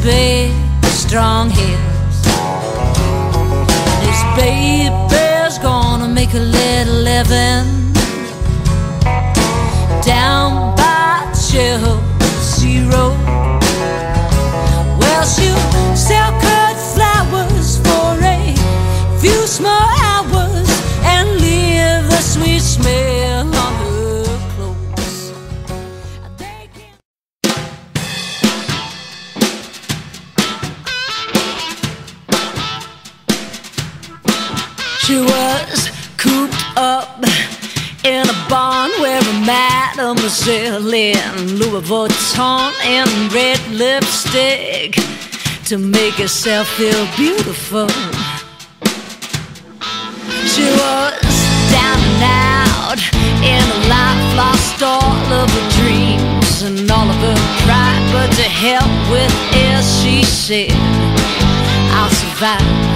big, strong hips. This baby's gonna make a little living down by Chelsea Road. Well, she'll sell cut flowers for a few small hours and leave the sweet smell on her clothes. She was cooped up in a barn wearing Mademoiselle in Louis Vuitton and red lipstick to make herself feel beautiful. She was down and out in a life lost all of her dreams and all of her pride, but to hell with it, she said, I'll survive.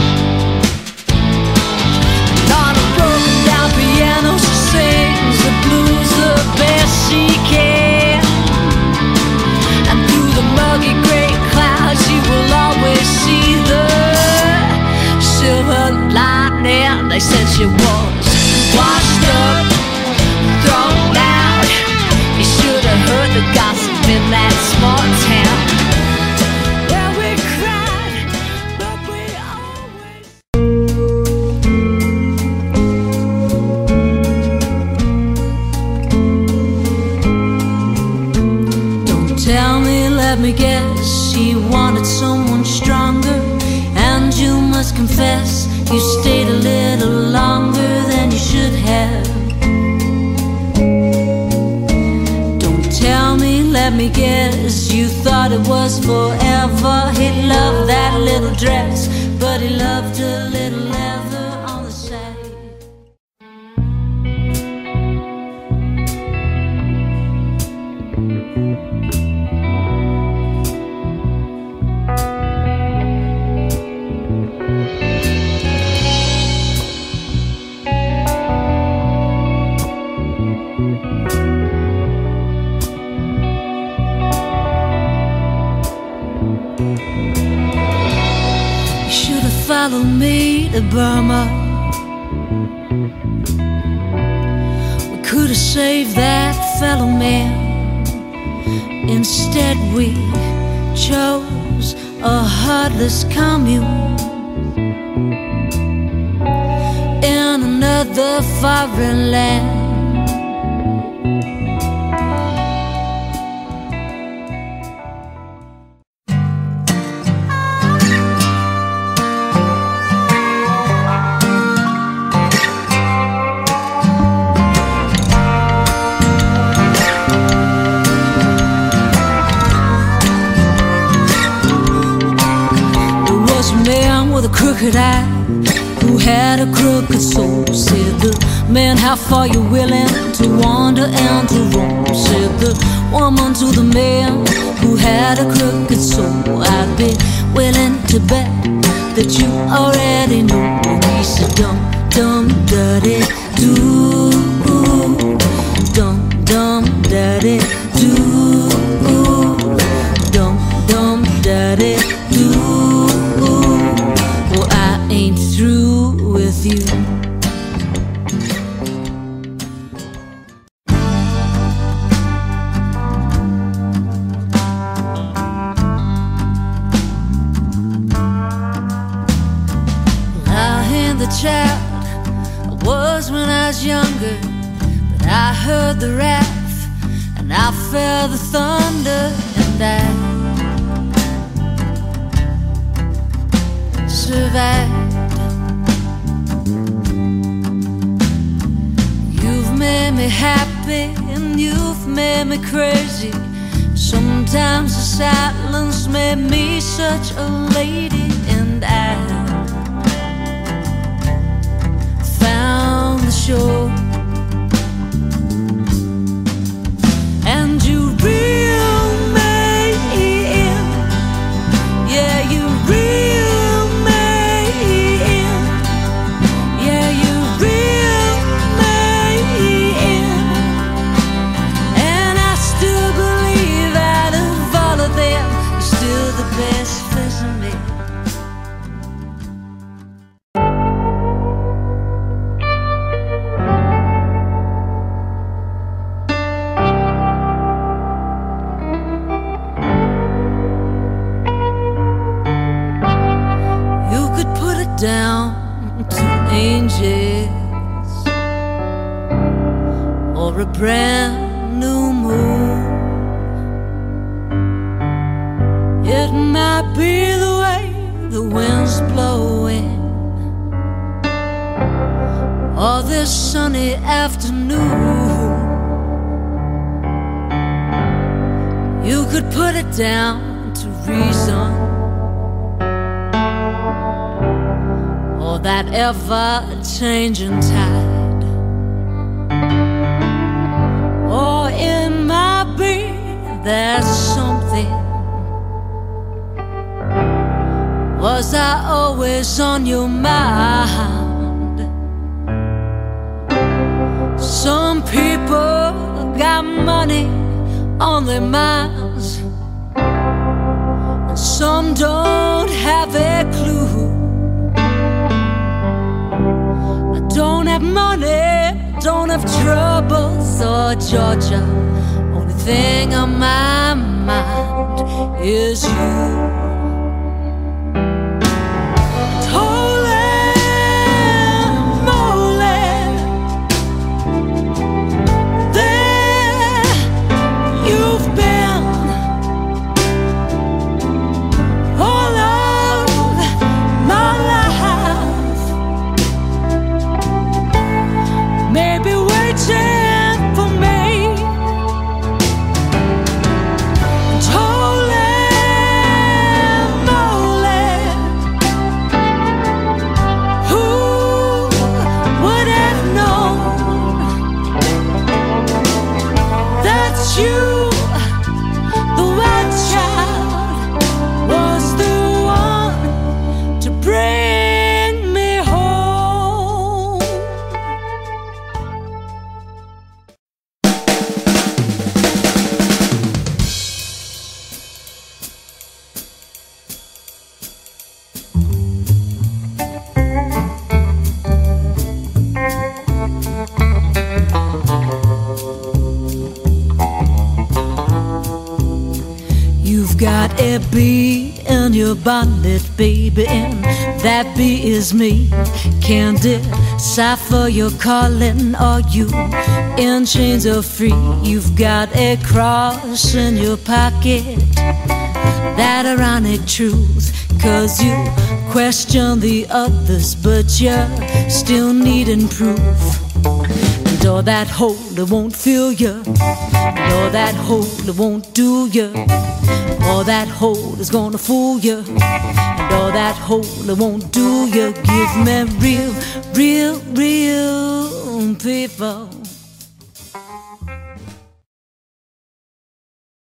Piano, she sings the blues the best she can, and through the muggy gray clouds she will always see the silver lining. They said she was washed up, thrown out. You should have heard the gossip in that small town. Well, we cried, but we always. Tell me, let me guess, she wanted someone stronger, and you must confess you stayed a little longer than you should have. Don't tell me, let me guess, you thought it was forever. He loved that little dress, but he loved a little leather on the side. Follow me to Burma. We could have saved that fellow man. Instead we chose a heartless commune in another foreign land. With a crooked eye, who had a crooked soul. Said the man, how far you willing to wander and to roam? Said the woman to the man who had a crooked soul, I'd be willing to bet that you already know. He said, dum dum daddy do, dum dum daddy do, dum dum daddy do. Ain't through with you. I ain't the child I was when I was younger, but I heard the wrath and I felt the thunder, and I survived. You've made me happy and you've made me crazy. Sometimes the silence made me such a lady, and I found the shore. And you reel me in, yeah, you reel me in, yeah, you reel me in. And I still believe out of all of them, you're still the best. down to angels or a brand new moon. It might be the way the wind's blowing or this sunny afternoon. You could put it down to reason or that ever-changing tide, or it might be there's something. Was I always on your mind? Some people got money on their minds, and some don't have a clue. I don't have money, don't have troubles or Georgia. Only thing on my mind is you. Got a bee in your bonnet, baby, and that bee is me. Can't decipher your calling, are you in chains or free? You've got a cross in your pocket, that ironic truth, 'cause you question the others, but you're still needing proof. And all that hold, it won't fill you, and all that hold, it won't do you. All that hold is gonna fool you, and all that hold it won't do you. Give me real, real, real people.